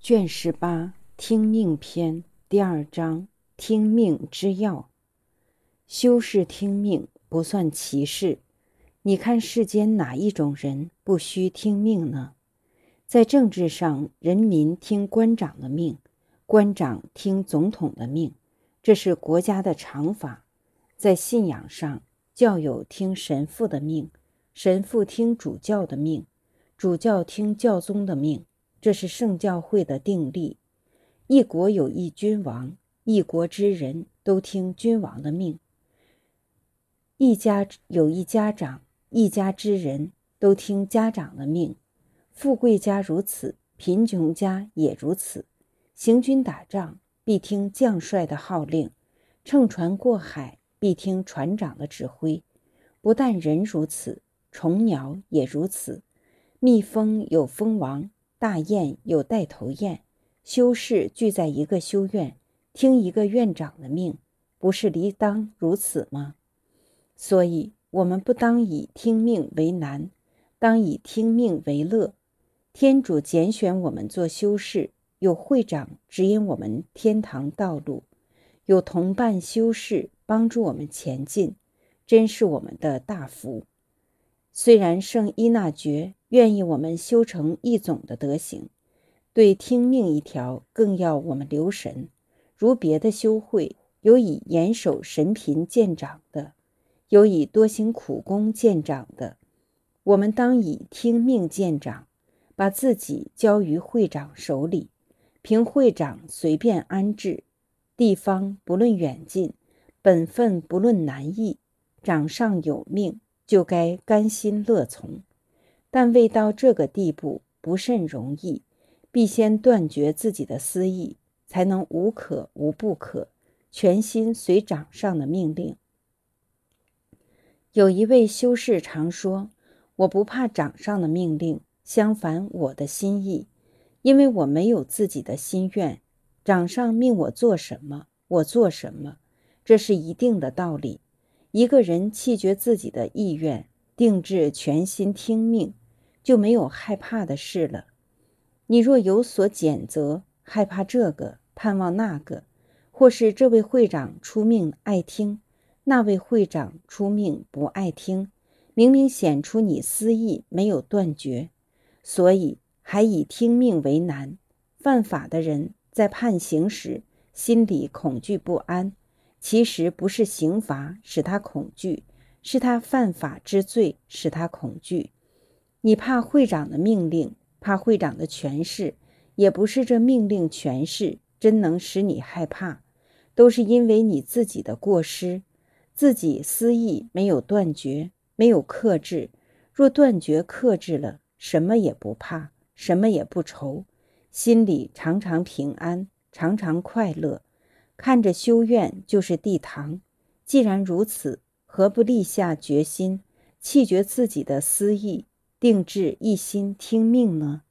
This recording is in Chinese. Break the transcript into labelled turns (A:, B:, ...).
A: 卷18听命篇第2章听命之要。修士听命不算奇事，你看世间哪一种人不需听命呢？在政治上，人民听官长的命，官长听总统的命，这是国家的常法。在信仰上，教友听神父的命，神父听主教的命，主教听教宗的命，这是圣教会的定例。一国有一君王，一国之人都听君王的命；一家有一家长，一家之人都听家长的命。富贵家如此，贫穷家也如此。行军打仗，必听将帅的号令；乘船过海，必听船长的指挥。不但人如此，虫鸟也如此。蜜蜂有蜂王，大雁有带头雁。修士聚在一个修院，听一个院长的命，不是理当如此吗？所以我们不当以听命为难，当以听命为乐。天主拣选我们做修士，有会长指引我们天堂道路，有同伴修士帮助我们前进，真是我们的大福。虽然圣依纳爵愿意我们修成一种的德行，对听命一条更要我们留神。如别的修会，有以严守神品见长的，有以多行苦功见长的，我们当以听命见长，把自己交于会长手里，凭会长随便安置。地方不论远近，本分不论难易，掌上有命，就该甘心乐从。但未到这个地步，不甚容易，必先断绝自己的私意，才能无可无不可，全心随掌上的命令。有一位修士常说，我不怕掌上的命令，相反我的心意，因为我没有自己的心愿，掌上命我做什么，我做什么，这是一定的道理。一个人弃绝自己的意愿，定志全心听命，就没有害怕的事了。你若有所检责，害怕这个，盼望那个，或是这位会长出命爱听，那位会长出命不爱听，明明显出你私意没有断绝，所以还以听命为难。犯法的人在判刑时心里恐惧不安，其实不是刑罚使他恐惧，是他犯法之罪使他恐惧。你怕会长的命令，怕会长的权势，也不是这命令权势真能使你害怕，都是因为你自己的过失，自己私意没有断绝，没有克制。若断绝克制了，什么也不怕，什么也不愁，心里常常平安，常常快乐。看着修院就是地堂，既然如此，何不立下决心，弃绝自己的私意，定志一心听命呢？